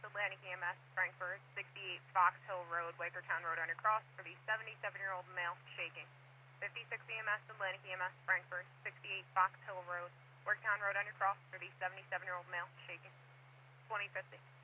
Atlantic EMS, Frankfurt, 68 Fox Hill Road, Wakertown Road undercross for the 77-year-old male shaking. 56 EMS, Atlantic EMS, Frankfurt, 68 Fox Hill Road, Wakertown Road undercross for the 77-year-old male shaking. 2050.